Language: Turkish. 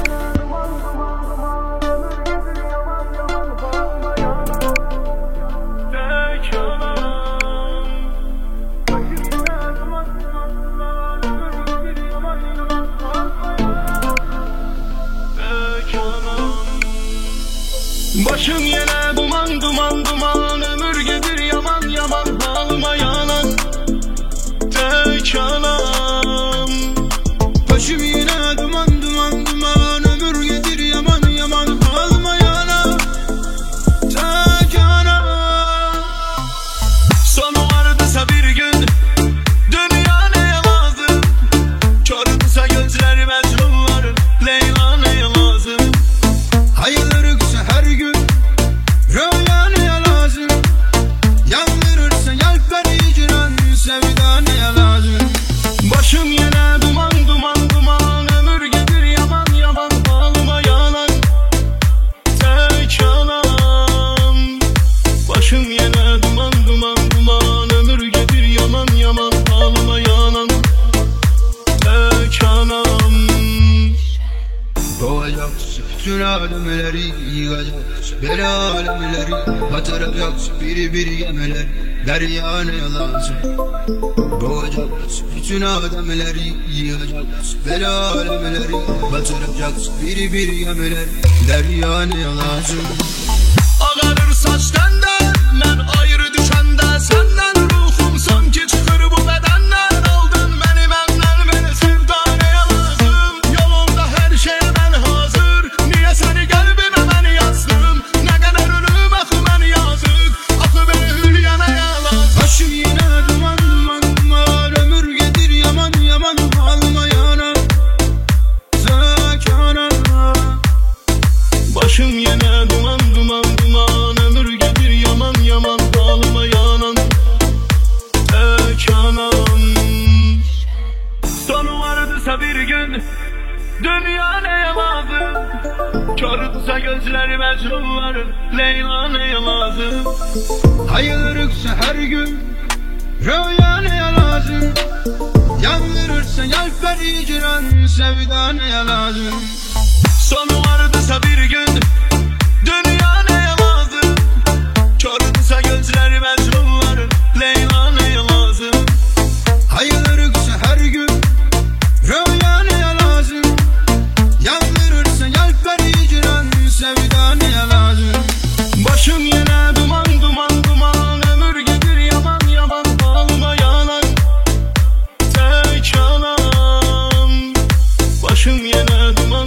Başım yine duman duman duman, ömür gelir yaman yaman, halıma yalan tek anam. Başım yine duman duman duman, ömür gelir yaman yaman, halıma yalan tek anam. Sonu vardıysa bir gün, dünya neye lazım? Körümse gözler mecnunlar, Leyla neye lazım? Hayırlıksa her gün, rüya neye lazım? Yandırırsa kalpler hicran, sevda neye lazım? Başım yine duman duman duman, ömür gelir yaman yaman, halıma yalan tek anam. Başım yine duman duman duman, ömür gelir yaman yaman, halıma yalan tek anam. Doğacaksın bütün alemleri, yıkacaksın beni alemleri, batıracaksın biri biri gemiler, derya neye lazım? Doğacaksın bütün alemleri, yıkacaksın beni alemleri, batıracaksın biri biri gemiler, derya neye lazım? Ağarır saç tenden, ben ayrı düşende senden, ruhum sanki çıkır bu bedenden. Aldın beni benden, beni sevda neye lazım? Yolumda her şeye ben hazır, niye seni kalbime ben yazdım? Ne kadar ölüm akı ben yazık, akı beni hülya neye lazım? Başım yine duman duman duman, ömür gelir yaman yaman, halıma yanan tek anam. Başım yine duman duman duman, ömür gelir yaman yaman, halıma yanan tek anam. Sonu vardıysa bir gün, dünya neye lazım? Körümse gözleri mecnunlar, Leyla neye lazım? Hayırlıksa her gün, rüya neye lazım? Yandırırsa kalpler hicran, sevda neye lazım? Sonu vardıysa bir gün, dünya neye lazım? Körümse gözleri mecnunlar, Leyla neye lazım? Hayırlıksa her gün, rüya neye lazım? Yandırırsa kalpler hicran, sevda neye lazım? Başım yine duman duman duman, ömür gelir yaman yaman, halıma yalan tek anam. Başım yine duman